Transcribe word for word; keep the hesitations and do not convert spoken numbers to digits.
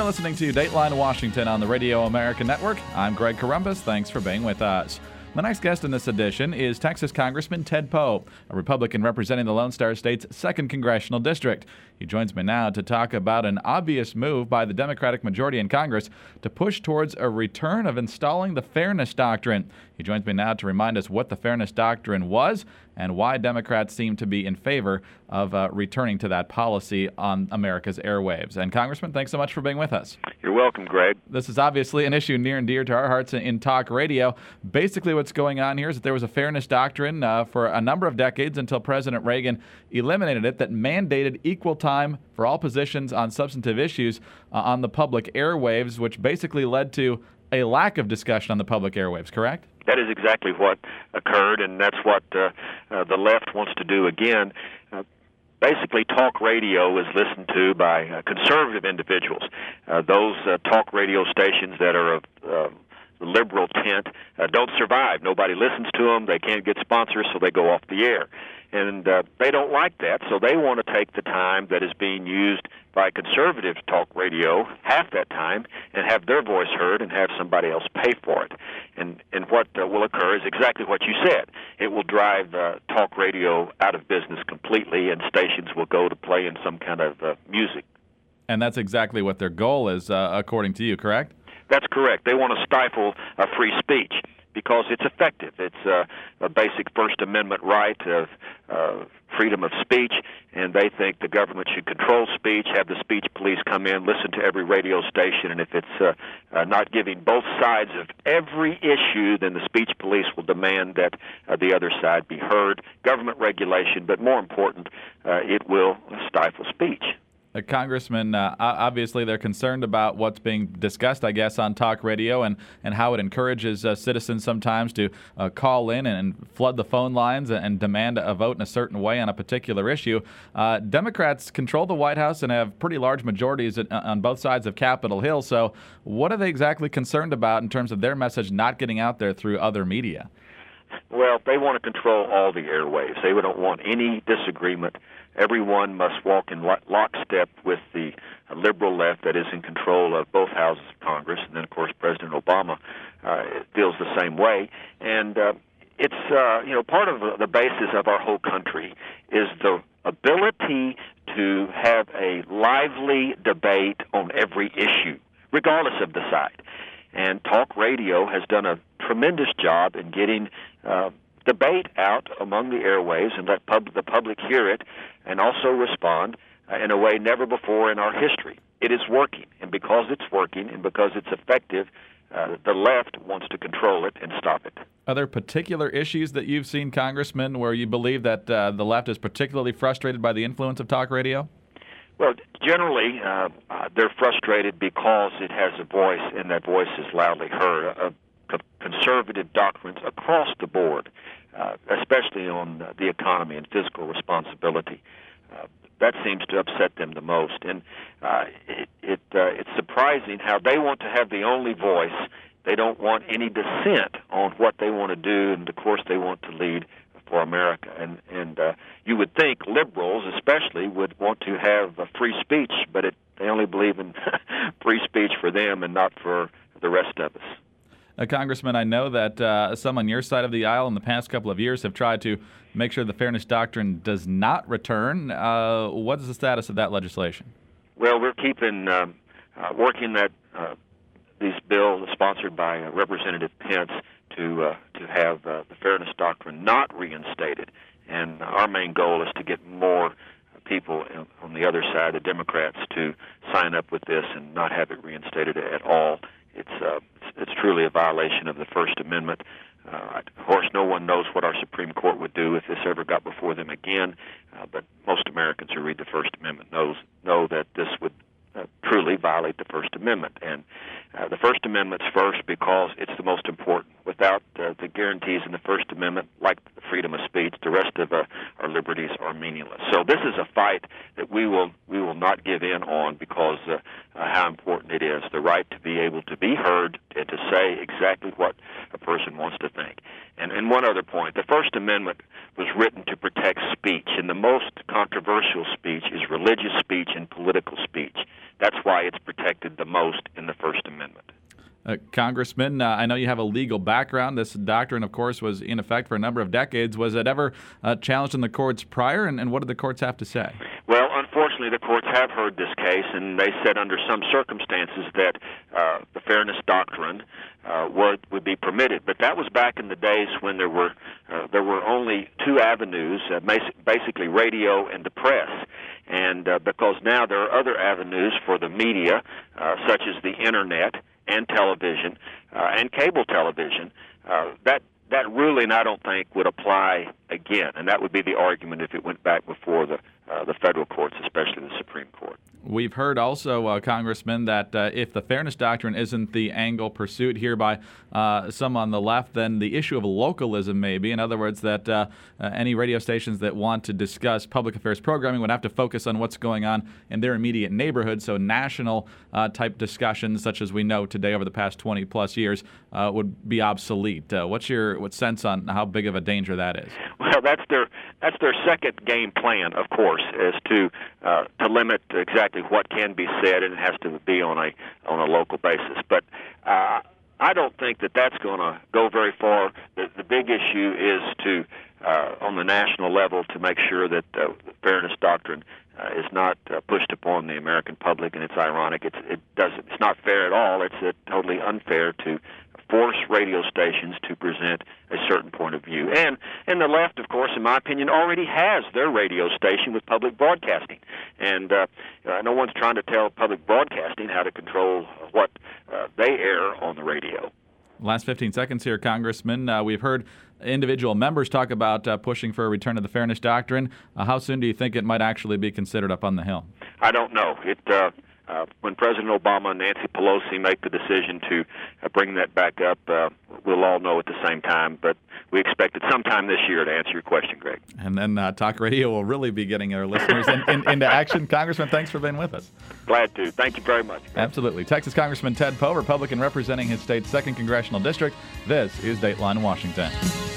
are listening to Dateline Washington on the Radio America Network. I'm Greg Corombos. Thanks for being with us. The next guest in this edition is Texas Congressman Ted Poe, a Republican representing the Lone Star State's second Congressional District. He joins me now to talk about an obvious move by the Democratic majority in Congress to push towards a return of installing the Fairness Doctrine. He joins me now to remind us what the Fairness Doctrine was and why Democrats seem to be in favor of uh, returning to that policy on America's airwaves. And Congressman, thanks so much for being with us. You're welcome, Greg. This is obviously an issue near and dear to our hearts in, in talk radio. Basically what's going on here is that there was a Fairness Doctrine uh, for a number of decades until President Reagan eliminated it that mandated equal time for all positions on substantive issues uh, on the public airwaves, which basically led to a lack of discussion on the public airwaves, correct? That is exactly what occurred, and that's what uh, uh, the left wants to do again. Uh, basically, talk radio is listened to by uh, conservative individuals. Uh, those uh, talk radio stations that are of uh, liberal tint uh, don't survive. Nobody listens to them. They can't get sponsors, so they go off the air. And uh, they don't like that, so they want to take the time that is being used by conservative talk radio, half that time, and have their voice heard and have somebody else pay for it. And and what uh, will occur is exactly what you said. It will drive uh, talk radio out of business completely, and stations will go to play in some kind of uh, music. And that's exactly what their goal is, uh, according to you, correct? That's correct. They want to stifle uh, free speech because it's effective. It's uh, a basic First Amendment right of uh, freedom of speech, and they think the government should control speech, have the speech police come in, listen to every radio station, and if it's uh, uh, not giving both sides of every issue, then the speech police will demand that uh, the other side be heard. Government regulation, but more important, uh, it will stifle speech. Uh, Congressman, uh, obviously they're concerned about what's being discussed, I guess, on talk radio and, and how it encourages uh, citizens sometimes to uh, call in and flood the phone lines and, and demand a vote in a certain way on a particular issue. Uh, Democrats control the White House and have pretty large majorities at, on both sides of Capitol Hill. So what are they exactly concerned about in terms of their message not getting out there through other media? Well, they want to control all the airwaves. They don't want any disagreement. Everyone must walk in lockstep with the liberal left that is in control of both houses of Congress. And then, of course, President Obama uh, feels the same way. And uh, it's, uh, you know, part of the basis of our whole country is the ability to have a lively debate on every issue, regardless of the side. And talk radio has done a tremendous job in getting uh, debate out among the airwaves and let pub- the public hear it and also respond uh, in a way never before in our history. It is working, and because it's working and because it's effective, uh, the left wants to control it and stop it. Are there particular issues that you've seen, Congressman, where you believe that uh, the left is particularly frustrated by the influence of talk radio? Well, generally, uh, uh, they're frustrated because it has a voice, and that voice is loudly heard. Uh, conservative doctrines across the board, uh, especially on uh, the economy and fiscal responsibility. Uh, that seems to upset them the most. And uh, it, it, uh, it's surprising how they want to have the only voice. They don't want any dissent on what they want to do, and, of course, they want to lead for America. And, and uh, you would think liberals especially would want to have uh, free speech, but it, they only believe in free speech for them and not for the rest of us. Uh, Congressman, I know that uh, some on your side of the aisle in the past couple of years have tried to make sure the Fairness Doctrine does not return. Uh, what is the status of that legislation? Well, we're keeping um, uh, working that uh, these bills sponsored by uh, Representative Pence to uh, to have uh, the Fairness Doctrine not reinstated. And our main goal is to get more people on the other side, the Democrats, to sign up with this and not have it reinstated at all. It's uh, it's, it's truly a violation of the First Amendment. Uh, of course, no one knows what our Supreme Court would do if this ever got before them again, uh, but most Americans who read the First Amendment knows know that this would uh, truly violate the First Amendment. And uh, the First Amendment's first because it's the most important. Without uh, the guarantees in the First Amendment, like the freedom of speech, the rest of uh, our liberties are meaningless. So this is a fight that we will we will not give in on because uh, uh, how important it is, the right to be able to be heard and to say exactly what a person wants to think. And, and one other point, the First Amendment was written to protect speech, and the most controversial speech is religious speech and political speech. That's why it's protected the most. Uh, Congressman, uh, I know you have a legal background. This doctrine, of course, was in effect for a number of decades. Was it ever uh, challenged in the courts prior, and, and what did the courts have to say? Well, unfortunately, the courts have heard this case, and they said under some circumstances that uh, the fairness doctrine uh, would would be permitted. But that was back in the days when there were uh, there were only two avenues, uh, basically radio and the press. And uh, because now there are other avenues for the media, uh, such as the internet and television uh, and cable television, uh, that that ruling I don't think would apply again, and that would be the argument if it went back before the uh, the federal courts, especially the Supreme Court. We've heard also, uh, Congressman, that uh, if the fairness doctrine isn't the angle pursued here by uh, some on the left, then the issue of localism may be. In other words, that uh, uh, any radio stations that want to discuss public affairs programming would have to focus on what's going on in their immediate neighborhood. So national uh, type discussions, such as we know today over the past twenty plus years, uh, would be obsolete. Uh, what's your what sense on how big of a danger that is? Well, that's their that's their second game plan, of course, is to uh, to limit exactly what can be said, and it has to be on a on a local basis. But uh, I don't think that that's going to go very far. The, the big issue is to, uh, on the national level, to make sure that uh, the fairness doctrine uh, is not uh, pushed upon the American public. And it's ironic; it's it doesn't. It's not fair at all. It's uh, totally unfair to force radio stations to present a certain point of view. And and the left, of course, in my opinion, already has their radio station with public broadcasting. And uh, no one's trying to tell public broadcasting how to control what uh, they air on the radio. Last fifteen seconds here, Congressman. Uh, we've heard individual members talk about uh, pushing for a return of the fairness doctrine. Uh, how soon do you think it might actually be considered up on the Hill? I don't know. It uh, Uh, when President Obama and Nancy Pelosi make the decision to uh, bring that back up, uh, we'll all know at the same time. But we expect it sometime this year, to answer your question, Greg. And then uh, talk radio will really be getting our listeners in, in, into action. Congressman, thanks for being with us. Glad to. Thank you very much. Absolutely. Texas Congressman Ted Poe, Republican representing his state's second congressional district. This is Dateline Washington.